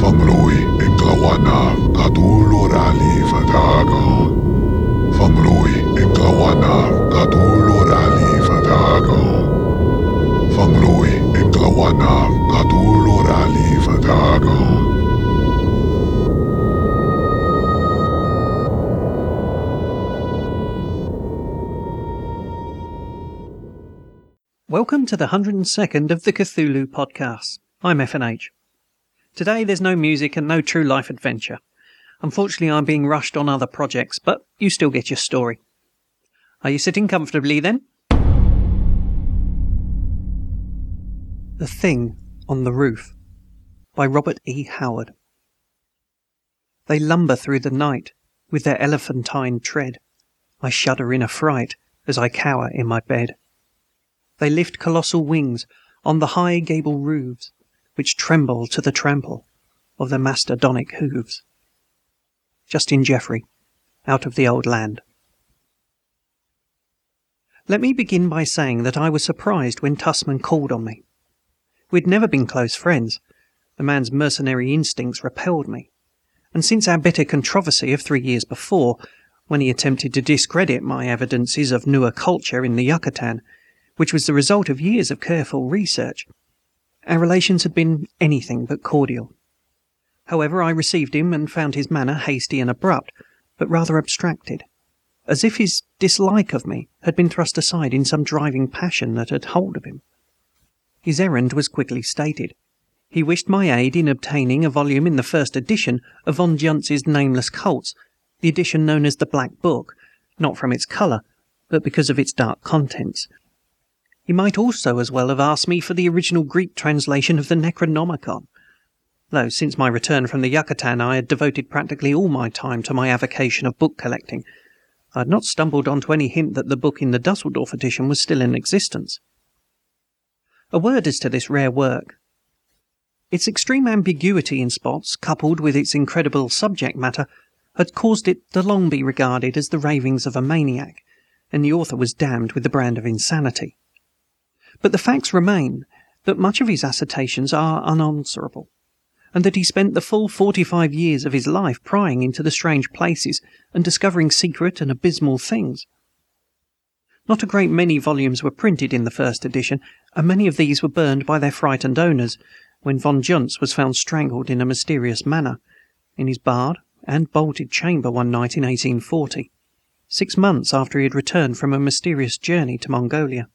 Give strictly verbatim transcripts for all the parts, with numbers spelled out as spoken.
Famlui Inglawana Kadulurali Fatago. Famlui Inglawana Kadulurali Fatago. Famlui Inglawana Kadulurali Fatago. Welcome to the one hundred second of the Cthulhu Podcast. I'm F N H. Today there's no music and no true life adventure. Unfortunately, I'm being rushed on other projects, but you still get your story. Are you sitting comfortably then? The Thing on the Roof by Robert E. Howard. They lumber through the night with their elephantine tread. I shudder in affright as I cower in my bed. They lift colossal wings on the high gable roofs, which tremble to the trample of their mastodonic hooves. Justin Jeffrey, Out of the Old Land. Let me begin by saying that I was surprised when Tussman called on me. We'd never been close friends. The man's mercenary instincts repelled me. And since our bitter controversy of three years before, when he attempted to discredit my evidences of newer culture in the Yucatan, which was the result of years of careful research, our relations had been anything but cordial. However, I received him and found his manner hasty and abrupt, but rather abstracted, as if his dislike of me had been thrust aside in some driving passion that had hold of him. His errand was quickly stated. He wished my aid in obtaining a volume in the first edition of von Juntz's Nameless Cults, the edition known as the Black Book, not from its colour, but because of its dark contents. He might also as well have asked me for the original Greek translation of the Necronomicon, though since my return from the Yucatan I had devoted practically all my time to my avocation of book collecting. I had not stumbled onto any hint that the book in the Dusseldorf edition was still in existence. A word as to this rare work. Its extreme ambiguity in spots, coupled with its incredible subject matter, had caused it to long be regarded as the ravings of a maniac, and the author was damned with the brand of insanity. But the facts remain that much of his assertions are unanswerable, and that he spent the full forty-five years of his life prying into the strange places and discovering secret and abysmal things. Not a great many volumes were printed in the first edition, and many of these were burned by their frightened owners when von Juntz was found strangled in a mysterious manner in his barred and bolted chamber one night in eighteen forty, six months after he had returned from a mysterious journey to Mongolia.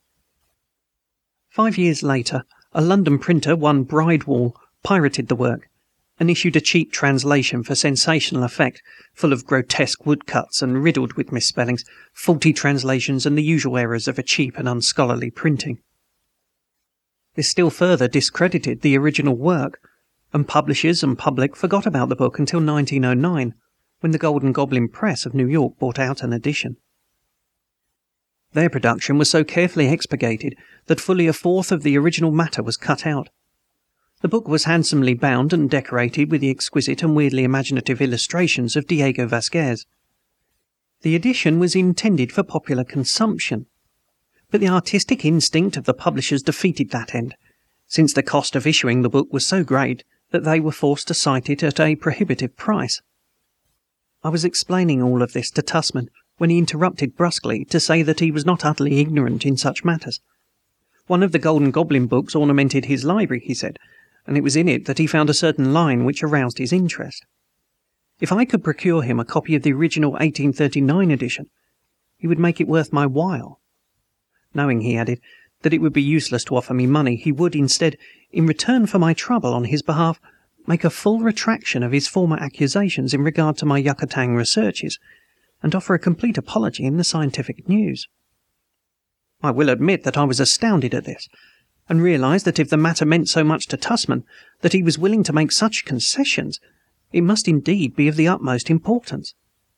Five years later, a London printer, one Bridewall, pirated the work and issued a cheap translation for sensational effect, full of grotesque woodcuts and riddled with misspellings, faulty translations, and the usual errors of a cheap and unscholarly printing. This still further discredited the original work, and publishers and public forgot about the book until nineteen oh nine, when the Golden Goblin Press of New York brought out an edition. Their production was so carefully expurgated that fully a fourth of the original matter was cut out. The book was handsomely bound and decorated with the exquisite and weirdly imaginative illustrations of Diego Vasquez. The edition was intended for popular consumption, but the artistic instinct of the publishers defeated that end, since the cost of issuing the book was so great that they were forced to cite it at a prohibitive price. I was explaining all of this to Tussman when he interrupted brusquely to say that he was not utterly ignorant in such matters. One of the Golden Goblin books ornamented his library, he said, and it was in it that he found a certain line which aroused his interest. If I could procure him a copy of the original eighteen thirty-nine edition, he would make it worth my while. Knowing, he added, that it would be useless to offer me money, he would, instead, in return for my trouble on his behalf, make a full retraction of his former accusations in regard to my Yucatan researches, and offer a complete apology in the Scientific News. I will admit that I was astounded at this, and realized that if the matter meant so much to Tussman that he was willing to make such concessions, it must indeed be of the utmost importance.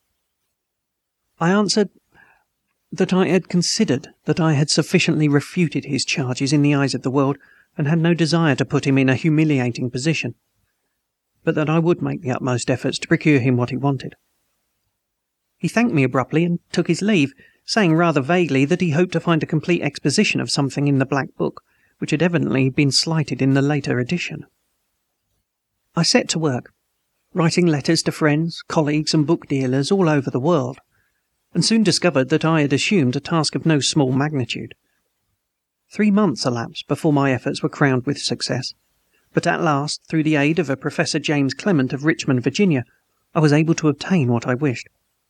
I answered that I had considered that I had sufficiently refuted his charges in the eyes of the world, and had no desire to put him in a humiliating position, but that I would make the utmost efforts to procure him what he wanted. He thanked me abruptly and took his leave, saying rather vaguely that he hoped to find a complete exposition of something in the Black Book, which had evidently been slighted in the later edition. I set to work, writing letters to friends, colleagues, and book dealers all over the world, and soon discovered that I had assumed a task of no small magnitude. Three months elapsed before my efforts were crowned with success, but at last, through the aid of a Professor James Clement of Richmond, Virginia, I was able to obtain what I wished.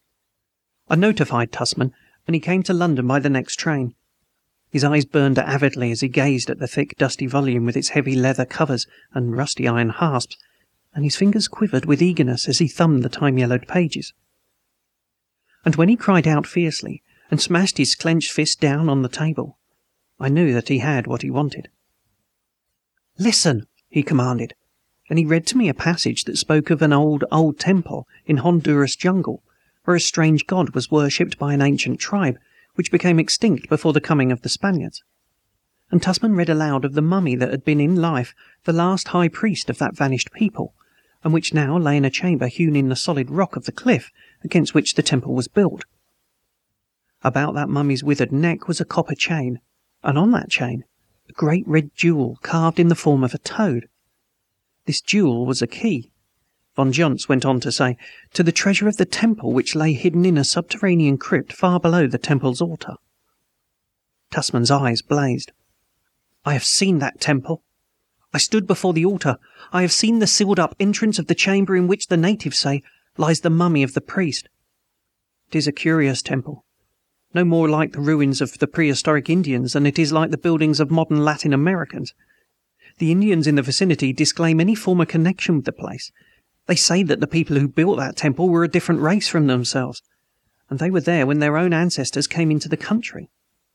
I notified Tussman, and he came to London by the next train. His eyes burned avidly as he gazed at the thick, dusty volume with its heavy leather covers and rusty iron hasps, and his fingers quivered with eagerness as he thumbed the time-yellowed pages. And when he cried out fiercely and smashed his clenched fist down on the table, I knew that he had what he wanted. "Listen," he commanded, and he read to me a passage that spoke of an old, old temple in Honduras jungle, where a strange god was worshipped by an ancient tribe which became extinct before the coming of the Spaniards. And Tussman read aloud of the mummy that had been in life the last high priest of that vanished people, and which now lay in a chamber hewn in the solid rock of the cliff against which the temple was built. About that mummy's withered neck was a copper chain, and on that chain a great red jewel carved in the form of a toad. This jewel was a key, Von Juntz went on to say, to the treasure of the temple which lay hidden in a subterranean crypt far below the temple's altar. Tussman's eyes blazed. "I have seen that temple. I stood before the altar. I have seen the sealed-up entrance of the chamber in which the natives say lies the mummy of the priest. It is a curious temple, no more like the ruins of the prehistoric Indians than it is like the buildings of modern Latin Americans. The Indians in the vicinity disclaim any former connection with the place. They say that the people who built that temple were a different race from themselves, and they were there when their own ancestors came into the country.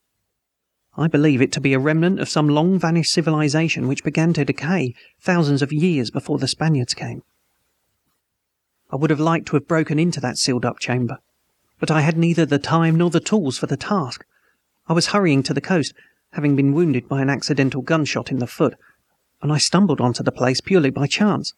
I believe it to be a remnant of some long-vanished civilization which began to decay thousands of years before the Spaniards came. I would have liked to have broken into that sealed-up chamber, but I had neither the time nor the tools for the task. I was hurrying to the coast, having been wounded by an accidental gunshot in the foot, and I stumbled onto the place purely by chance.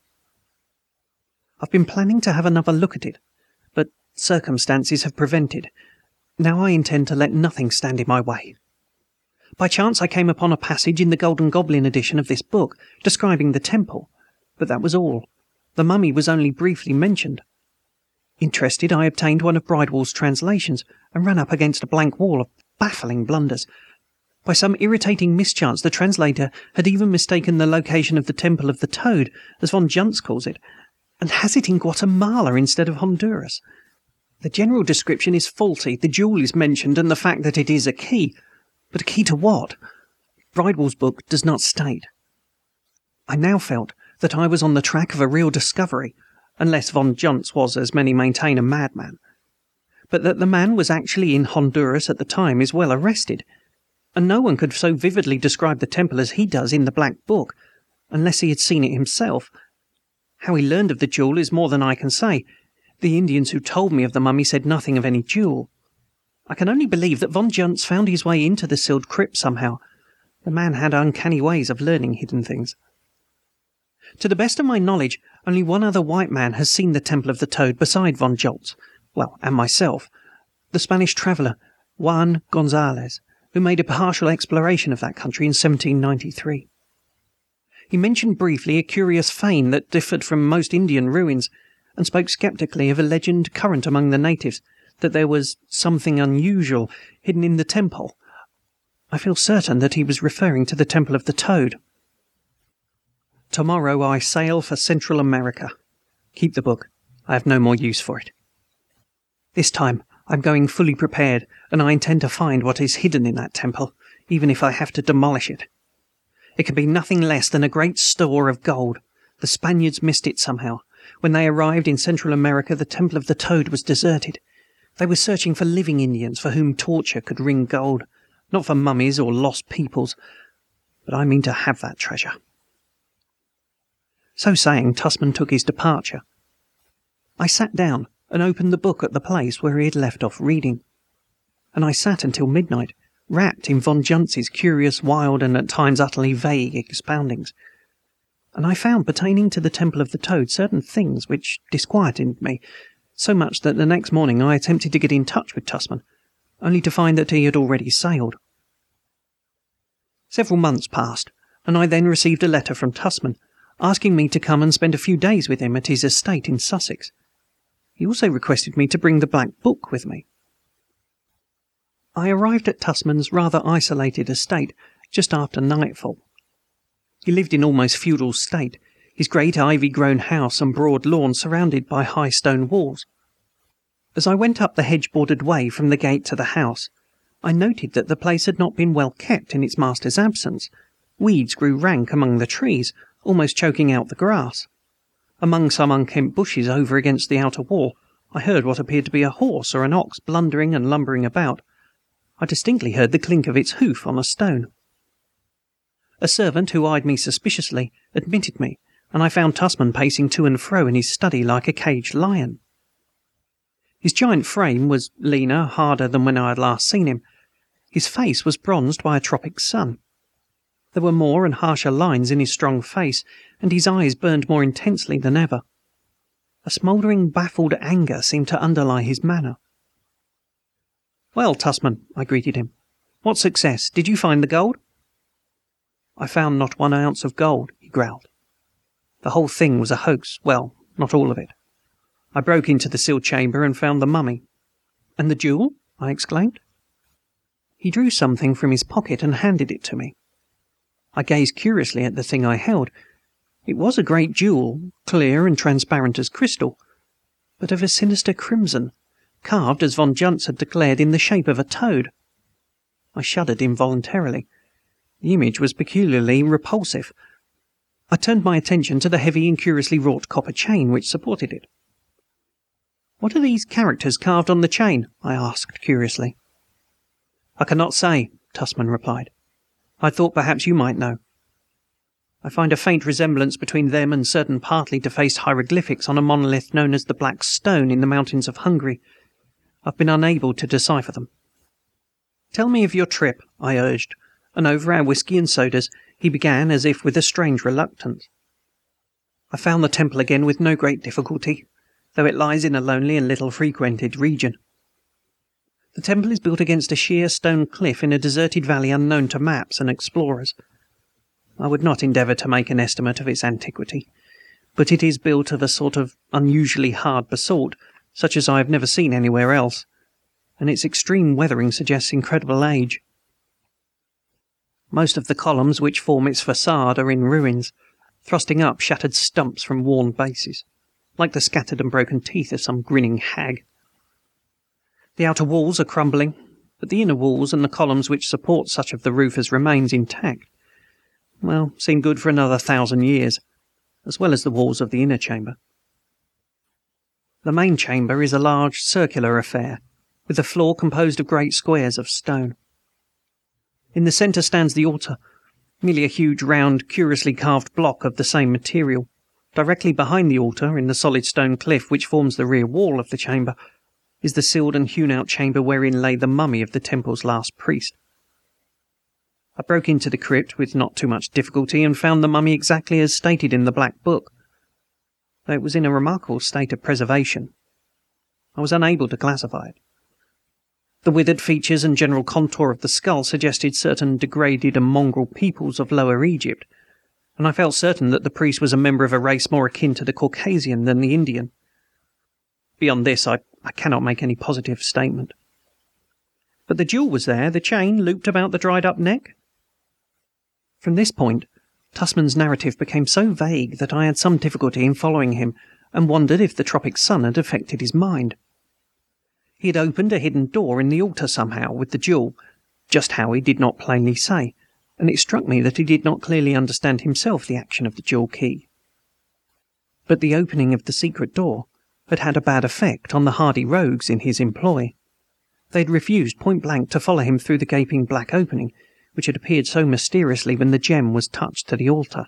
I've been planning to have another look at it, but circumstances have prevented. Now I intend to let nothing stand in my way. By chance I came upon a passage in the Golden Goblin edition of this book describing the temple, but that was all. The mummy was only briefly mentioned. Interested, I obtained one of Bridewell's translations and ran up against a blank wall of baffling blunders. By some irritating mischance, the translator had even mistaken the location of the Temple of the Toad, as Von Juntz calls it, and has it in Guatemala instead of Honduras. The general description is faulty. The jewel is mentioned, and the fact that it is a key. But a key to what? Bridewell's book does not state. I now felt that I was on the track of a real discovery, unless Von Juntz was, as many maintain, a madman. But that the man was actually in Honduras at the time is well arrested, and no one could so vividly describe the temple as he does in the Black Book, unless he had seen it himself. How he learned of the jewel is more than I can say. The Indians who told me of the mummy said nothing of any jewel. I can only believe that Von Juntz found his way into the sealed crypt somehow. The man had uncanny ways of learning hidden things. To the best of my knowledge, only one other white man has seen the Temple of the Toad beside Von Juntz, well, and myself, the Spanish traveller Juan Gonzalez, who made a partial exploration of that country in seventeen ninety-three. He mentioned briefly a curious fane that differed from most Indian ruins, and spoke sceptically of a legend current among the natives that there was something unusual hidden in the temple. I feel certain that he was referring to the Temple of the Toad. Tomorrow I sail for Central America. Keep the book. I have no more use for it. This time I am going fully prepared, and I intend to find what is hidden in that temple, even if I have to demolish it. It can be nothing less than a great store of gold. The Spaniards missed it somehow. When they arrived in Central America, the Temple of the Toad was deserted. They were searching for living Indians for whom torture could wring gold, not for mummies or lost peoples. But I mean to have that treasure. So saying, Tussman took his departure. I sat down and opened the book at the place where he had left off reading, and I sat until midnight, wrapped in Von Juntz's curious, wild, and at times utterly vague expoundings. And I found pertaining to the Temple of the Toad certain things which disquieted me, so much that the next morning I attempted to get in touch with Tussman, only to find that he had already sailed. Several months passed, and I then received a letter from Tussman, asking me to come and spend a few days with him at his estate in Sussex. He also requested me to bring the Black Book with me. I arrived at Tusman's rather isolated estate just after nightfall. He lived in almost feudal state, his great ivy-grown house and broad lawn surrounded by high stone walls. As I went up the hedge-bordered way from the gate to the house, I noted that the place had not been well kept in its master's absence. Weeds grew rank among the trees, almost choking out the grass. Among some unkempt bushes over against the outer wall, I heard what appeared to be a horse or an ox blundering and lumbering about. I distinctly heard the clink of its hoof on a stone. A servant, who eyed me suspiciously, admitted me, and I found Tusman pacing to and fro in his study like a caged lion. His giant frame was leaner, harder than when I had last seen him. His face was bronzed by a tropic sun. There were more and harsher lines in his strong face, and his eyes burned more intensely than ever. A smouldering, baffled anger seemed to underlie his manner. "Well, Tusman," I greeted him, "what success? Did you find the gold?" "I found not one ounce of gold," he growled. "The whole thing was a hoax. Well, not all of it. I broke into the sealed chamber and found the mummy." "And the jewel?" I exclaimed. He drew something from his pocket and handed it to me. I gazed curiously at the thing I held. It was a great jewel, clear and transparent as crystal, but of a sinister crimson, carved, as von Juntz had declared, in the shape of a toad. I shuddered involuntarily. The image was peculiarly repulsive. I turned my attention to the heavy and curiously wrought copper chain which supported it. "What are these characters carved on the chain?" I asked curiously. "I cannot say," Tusman replied. "I thought perhaps you might know. I find a faint resemblance between them and certain partly defaced hieroglyphics on a monolith known as the Black Stone in the mountains of Hungary. I've been unable to decipher them." "Tell me of your trip," I urged, and over our whisky and sodas he began, as if with a strange reluctance. "I found the temple again with no great difficulty, though it lies in a lonely and little frequented region. The temple is built against a sheer stone cliff in a deserted valley unknown to maps and explorers. I would not endeavor to make an estimate of its antiquity, but it is built of a sort of unusually hard basalt, such as I have never seen anywhere else, and its extreme weathering suggests incredible age. Most of the columns which form its facade are in ruins, thrusting up shattered stumps from worn bases, like the scattered and broken teeth of some grinning hag. The outer walls are crumbling, but the inner walls and the columns which support such of the roof as remains intact, well, seem good for another thousand years, as well as the walls of the inner chamber. The main chamber is a large circular affair, with the floor composed of great squares of stone. In the centre stands the altar, merely a huge, round, curiously carved block of the same material. Directly behind the altar, in the solid stone cliff which forms the rear wall of the chamber, is the sealed and hewn-out chamber wherein lay the mummy of the temple's last priest. I broke into the crypt with not too much difficulty and found the mummy exactly as stated in the Black Book, though it was in a remarkable state of preservation. I was unable to classify it. The withered features and general contour of the skull suggested certain degraded and mongrel peoples of Lower Egypt, and I felt certain that the priest was a member of a race more akin to the Caucasian than the Indian. Beyond this, I, I cannot make any positive statement. But the jewel was there, the chain looped about the dried-up neck. From this point, Tusman's narrative became so vague that I had some difficulty in following him, and wondered if the tropic sun had affected his mind. He had opened a hidden door in the altar somehow, with the jewel, just how he did not plainly say, and it struck me that he did not clearly understand himself the action of the jewel key. But the opening of the secret door had had a bad effect on the hardy rogues in his employ. They had refused point-blank to follow him through the gaping black opening, which had appeared so mysteriously when the gem was touched to the altar.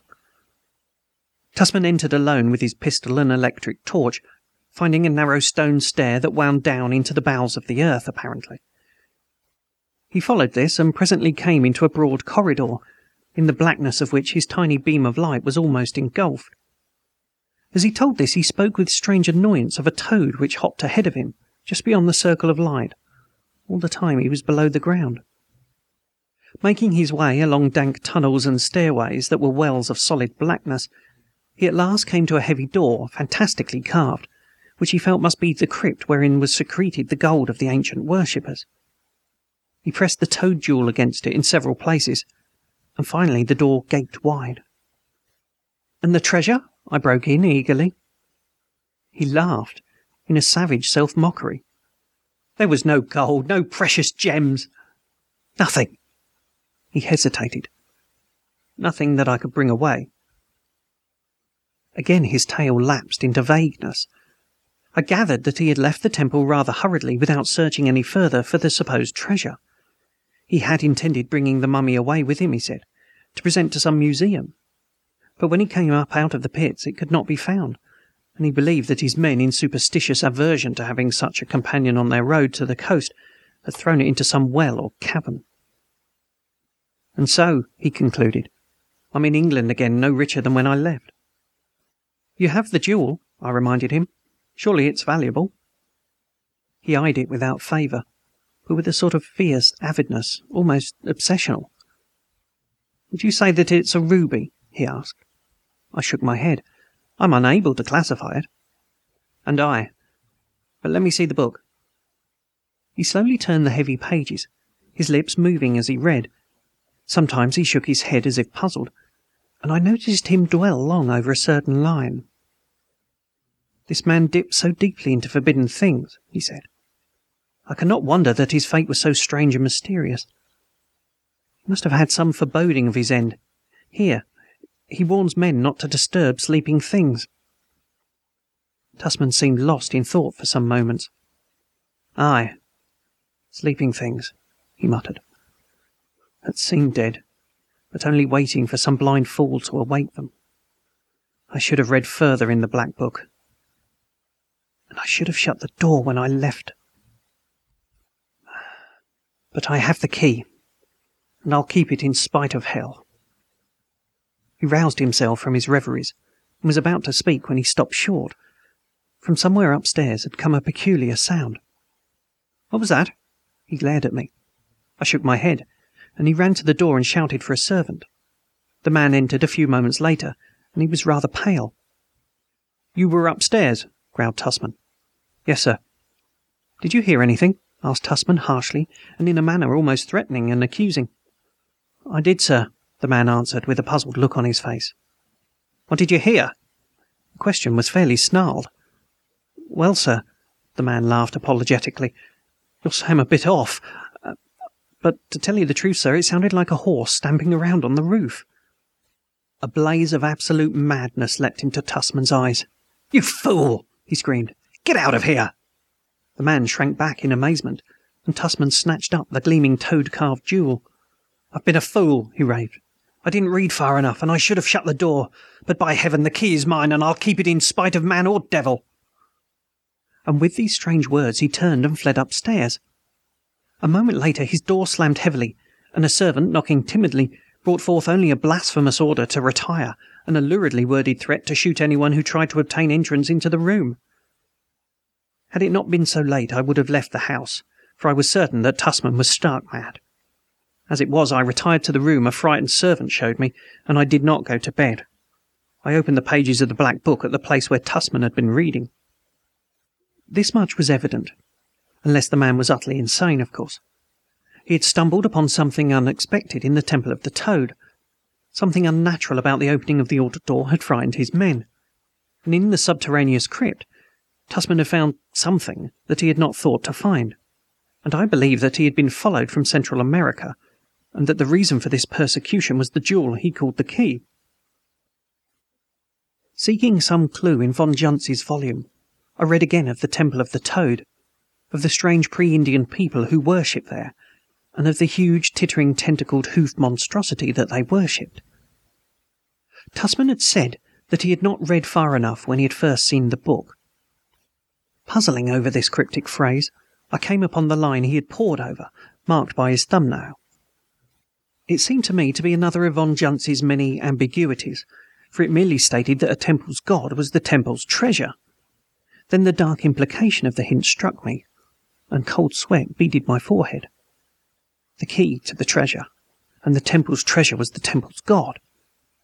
Tusman entered alone with his pistol and electric torch, finding a narrow stone stair that wound down into the bowels of the earth, apparently. He followed this, and presently came into a broad corridor, in the blackness of which his tiny beam of light was almost engulfed. As he told this, he spoke with strange annoyance of a toad which hopped ahead of him, just beyond the circle of light. All the time he was below the ground. Making his way along dank tunnels and stairways that were wells of solid blackness, He at last came to a heavy door, fantastically carved, which he felt must be the crypt wherein was secreted the gold of the ancient worshippers. He pressed the toad jewel against it in several places, and finally the door gaped wide. "And the treasure?" I broke in eagerly. He laughed in a savage self-mockery. "There was no gold, no precious gems. Nothing." He hesitated. "Nothing that I could bring away." Again his tale lapsed into vagueness. I gathered that he had left the temple rather hurriedly, without searching any further for the supposed treasure. He had intended bringing the mummy away with him, he said, to present to some museum. But when he came up out of the pits, it could not be found, and he believed that his men, in superstitious aversion to having such a companion on their road to the coast, had thrown it into some well or cavern. "And so," he concluded, "I'm in England again, no richer than when I left." "You have the jewel," I reminded him. "Surely it's valuable." He eyed it without favour, but with a sort of fierce avidness, almost obsessional. "Would you say that it's a ruby?" he asked. I shook my head. "I'm unable to classify it." "And I. But let me see the book." He slowly turned the heavy pages, his lips moving as he read. Sometimes he shook his head as if puzzled, and I noticed him dwell long over a certain line. "This man dipped so deeply into forbidden things," he said. "I cannot wonder that his fate was so strange and mysterious. He must have had some foreboding of his end. Here, he warns men not to disturb sleeping things." Tussman seemed lost in thought for some moments. "Aye, sleeping things," he muttered, "that seemed dead, but only waiting for some blind fool to awake them. I should have read further in the Black Book. And I should have shut the door when I left. But I have the key, and I'll keep it in spite of hell." He roused himself from his reveries and was about to speak when he stopped short. From somewhere upstairs had come a peculiar sound. "What was that?" He glared at me. I shook my head, and he ran to the door and shouted for a servant. The man entered a few moments later, and he was rather pale. "You were upstairs?" growled Tussman. "Yes, sir." "Did you hear anything?" asked Tussman harshly, and in a manner almost threatening and accusing. "I did, sir," the man answered, with a puzzled look on his face. "What did you hear?" The question was fairly snarled. "Well, sir," the man laughed apologetically, "you'll say I'm a bit off. Uh, but to tell you the truth, sir, it sounded like a horse stamping around on the roof." A blaze of absolute madness leapt into Tussman's eyes. "You fool!" he screamed. "Get out of here!" The man shrank back in amazement, and Tussman snatched up the gleaming toad-carved jewel. "I've been a fool," he raved. "I didn't read far enough, and I should have shut the door. But by heaven, the key is mine, and I'll keep it in spite of man or devil." And with these strange words he turned and fled upstairs. A moment later his door slammed heavily, and a servant, knocking timidly, brought forth only a blasphemous order to retire and a luridly worded threat to shoot anyone who tried to obtain entrance into the room. Had it not been so late, I would have left the house, for I was certain that Tussman was stark mad. As it was, I retired to the room a frightened servant showed me, and I did not go to bed. I opened the pages of the Black Book at the place where Tussman had been reading. This much was evident, unless the man was utterly insane, of course. He had stumbled upon something unexpected in the Temple of the Toad. Something unnatural about the opening of the altar door had frightened his men, and in the subterraneous crypt Tussman had found something that he had not thought to find, and I believe that he had been followed from Central America, and that the reason for this persecution was the jewel he called the key. Seeking some clue in von Juntz's volume, I read again of the Temple of the Toad, of the strange pre-Indian people who worshipped there, and of the huge, tittering, tentacled hoofed monstrosity that they worshipped. Tussman had said that he had not read far enough when he had first seen the book. Puzzling over this cryptic phrase, I came upon the line he had pored over, marked by his thumbnail. It seemed to me to be another of von Juntz's many ambiguities, for it merely stated that a temple's god was the temple's treasure. Then the dark implication of the hint struck me, and cold sweat beaded my forehead. The key to the treasure, and the temple's treasure was the temple's god.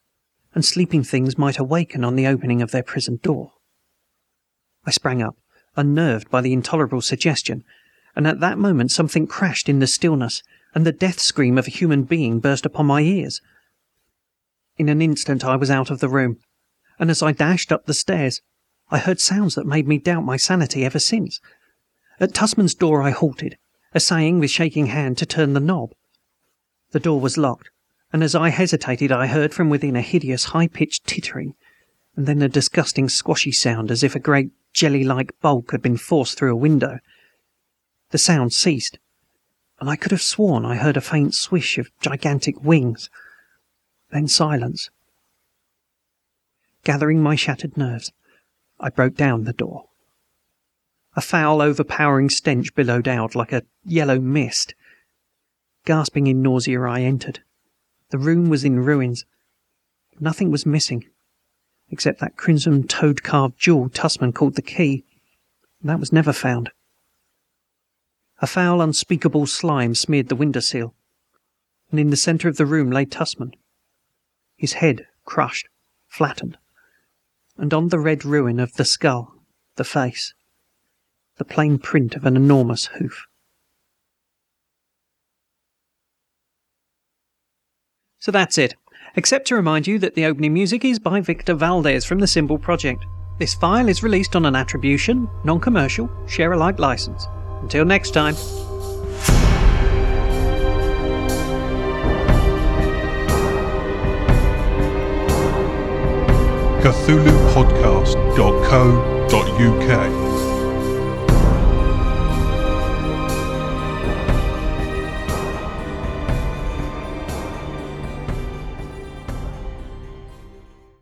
and sleeping things might awaken on the opening of their prison door. I sprang up, unnerved by the intolerable suggestion, and at that moment something crashed in the stillness, and the death scream of a human being burst upon my ears. In an instant I was out of the room, and as I dashed up the stairs, I heard sounds that made me doubt my sanity ever since. At Tussman's door I halted, essaying with shaking hand to turn the knob. The door was locked, and as I hesitated I heard from within a hideous high-pitched tittering, and then a disgusting squashy sound as if a great jelly-like bulk had been forced through a window. The sound ceased, and I could have sworn I heard a faint swish of gigantic wings. Then silence. Gathering my shattered nerves, I broke down the door. A foul, overpowering stench billowed out like a yellow mist. Gasping in nausea, I entered. The room was in ruins. Nothing was missing, except that crimson toad-carved jewel Tussman called the key. That was never found. A foul, unspeakable slime smeared the window sill, and in the centre of the room lay Tussman, his head crushed, flattened, and on the red ruin of the skull, the face, the plain print of an enormous hoof. So that's it, except to remind you that the opening music is by Victor Valdez from the Symbol Project. This file is released on an attribution, non-commercial, share-alike license. Until next time. Cthulhu Podcast dot co dot U K